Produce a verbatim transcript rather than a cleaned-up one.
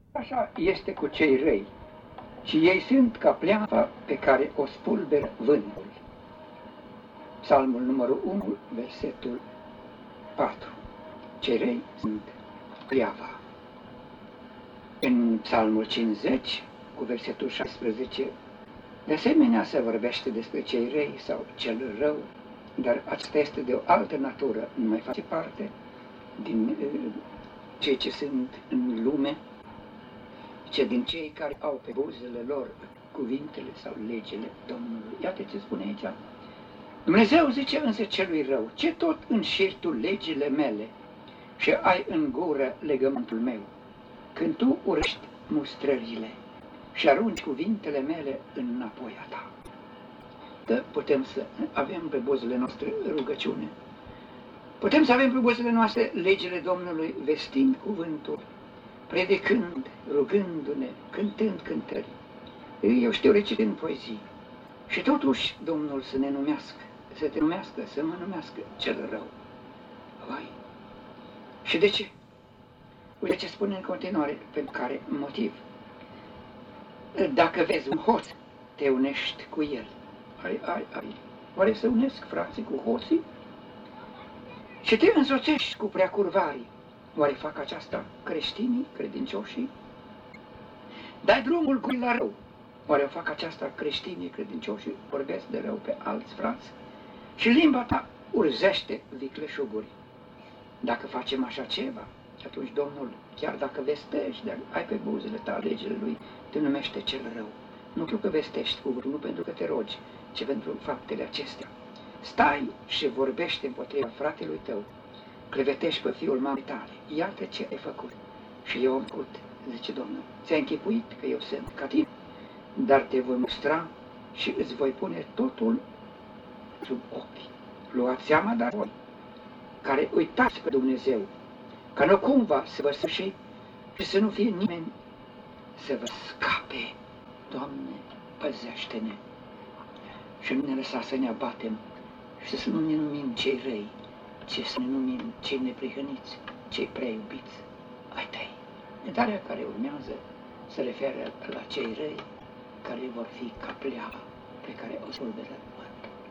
Așa este cu cei răi, și ei sunt ca pleava pe care o spulberă vântul. Psalmul numărul unu, versetul patru. Cei răi sunt pleava. În Psalmul cincizeci, cu versetul șaisprezece, de asemenea se vorbește despre cei răi sau cel rău, dar aceasta este de o altă natură, nu mai face parte din uh, cei ce sunt în lume, ci din cei care au pe buzele lor cuvintele sau legile Domnului. Iată ce spune aici. Dumnezeu zice însă celui rău, ce tot înșiri tu legile mele și ai în gură legământul meu, când tu urăști mustrările și arunci cuvintele mele înapoi a ta. Că putem să avem pe buzele noastre rugăciune. Putem să avem pe buzele noastre legile Domnului, vestind cuvântul, predicând, rugându-ne, cântând cântări. Eu știu, recitând poezii. Și totuși Domnul să ne numească, să te numească, să mă numească cel rău. Vai! Și de ce? Uite ce spune în continuare, pentru care motiv. Dacă vezi un hoț, te unești cu el. Ai, ai, ai. Oare să unesc frații cu hoții? Și te însoțești cu preacurvarii. Oare fac aceasta creștinii, credincioșii? Dai drumul cu la rău. Oare o fac aceasta creștinii, credincioșii? Vorbesc de rău pe alți frați? Și limba ta urzește vicleșuguri. Dacă facem așa ceva, atunci Domnul, chiar dacă vestești, dacă ai pe buzele tale legile Lui, te numește cel rău. Nu pentru că vestești cuvântul, nu pentru că te rogi, ci pentru faptele acestea. Stai și vorbește împotriva fratelui tău, clevetești pe fiul mamei tale. Iată ce ai făcut. Și eu am făcut, zice Domnul. Ți-ai închipuit că eu sunt ca tine, dar te voi mustra și îți voi pune totul sub ochi. Luați seama, dar voi, care uitați pe Dumnezeu, ca nu cumva să vă sfârși și să nu fie nimeni să vă scape. Doamne, păzește-ne și nu ne lăsa să ne abatem și să nu ne numim cei răi, ci să ne numim cei neprihăniți, cei prea iubiți ai tăi. Cântarea care urmează se referă la cei răi care vor fi ca pleava pe care o spulberă